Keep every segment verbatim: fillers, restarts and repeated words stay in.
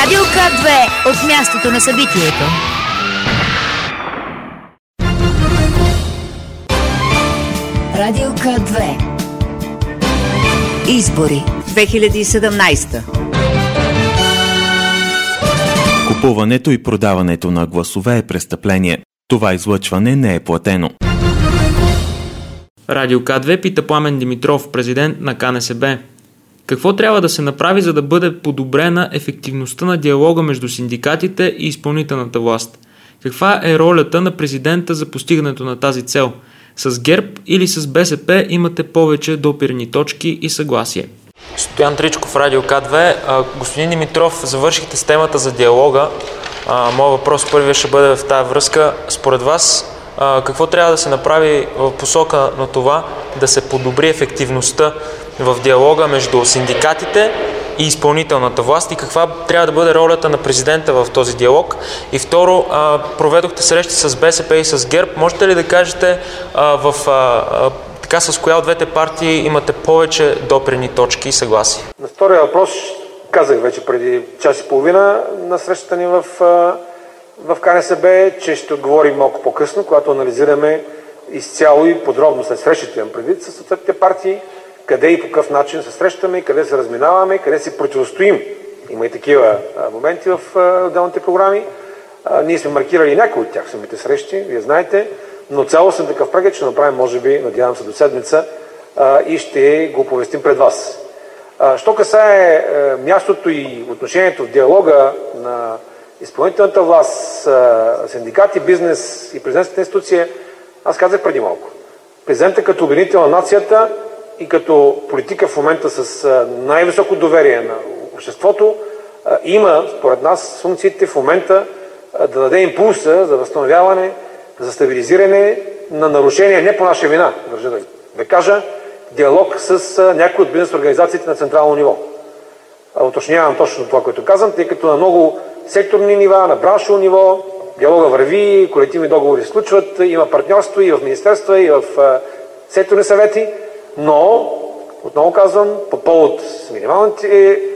Радио К две от мястото на събитието. Радио К две. Избори две хиляди и седемнадесета. Купуването и продаването на гласове е престъпление. Това излъчване не е платено. Радио К две пита Пламен Димитров, президент на К Н С Б. Какво трябва да се направи, за да бъде подобрена ефективността на диалога между синдикатите и изпълнителната власт? Каква е ролята на президента за постигането на тази цел? С ГЕРБ или с Б С П имате повече допирни точки и съгласие? Стоян Тричков, Радио К две. Господин Димитров, завършихте с темата за диалога. Моят въпрос първият ще бъде в тази връзка. Според вас, какво трябва да се направи в посока на това да се подобри ефективността в диалога между синдикатите и изпълнителната власт и каква трябва да бъде ролята на президента в този диалог? И второ, проведохте срещи с Б С П и с ГЕРБ. Можете ли да кажете в, така, с коя от двете партии имате повече допирни точки и съгласие? На втория въпрос казах вече преди час и половина на срещата ни в, в К Н С Б, че ще отговорим малко по-късно, когато анализираме изцяло и подробно след срещите имам предвид с съответните партии, къде и по какъв начин се срещаме, къде се разминаваме, къде си противостоим. Има и такива а, моменти в а, отделните програми. А, ние сме маркирали някои от тях в самите срещи, вие знаете, но цялостен такъв преглед ще направим, може би, надявам се, до седмица а, и ще го оповестим пред вас. А, що касае а, мястото и отношението в диалога на изпълнителната власт, а, синдикати, бизнес и президентската институция, аз казах преди малко. Президентът като обединител на нацията и като политика в момента с най-високо доверие на обществото, има, според нас, функциите в момента да даде импулса за възстановяване, за стабилизиране на нарушения, не по наша вина, държа да, да кажа, диалог с някои от бизнес организациите на централно ниво. Уточнявам точно това, което казвам, тъй като на много секторни нива, на браншово ниво, диалога върви, колективни договори се случват, има партньорство и в министерства, и в секторни съвети, но, отново казвам, по повод минималните е,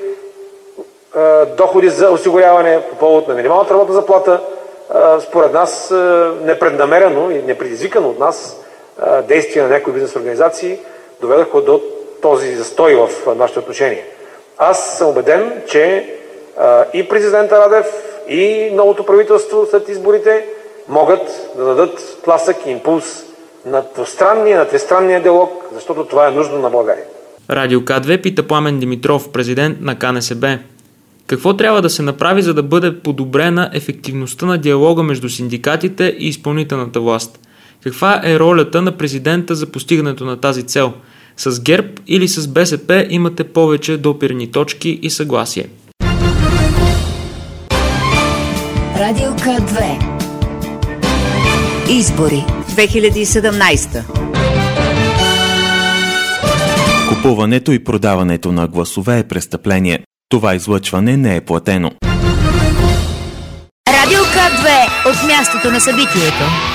доходи за осигуряване, по повод на минималната работна заплата, е, според нас е, непреднамерено и непредизвикано от нас е, действия на някои бизнес организации доведаха до този застой в нашите отношения. Аз съм убеден, че е, и президента Радев, и новото правителство след изборите могат да дадат тласък и импулс на двустранния, на тристранния диалог, защото това е нужно на България. Радио К две пита Пламен Димитров, президент на К Н С Б. Какво трябва да се направи, за да бъде подобрена ефективността на диалога между синдикатите и изпълнителната власт? Каква е ролята на президента за постигането на тази цел? С ГЕРБ или с Б С П имате повече допирни точки и съгласие? Радио К две. Избори две хиляди и седемнадесета. Купуването и продаването на гласове е престъпление. Това излъчване не е платено. Радио К две от мястото на събитието.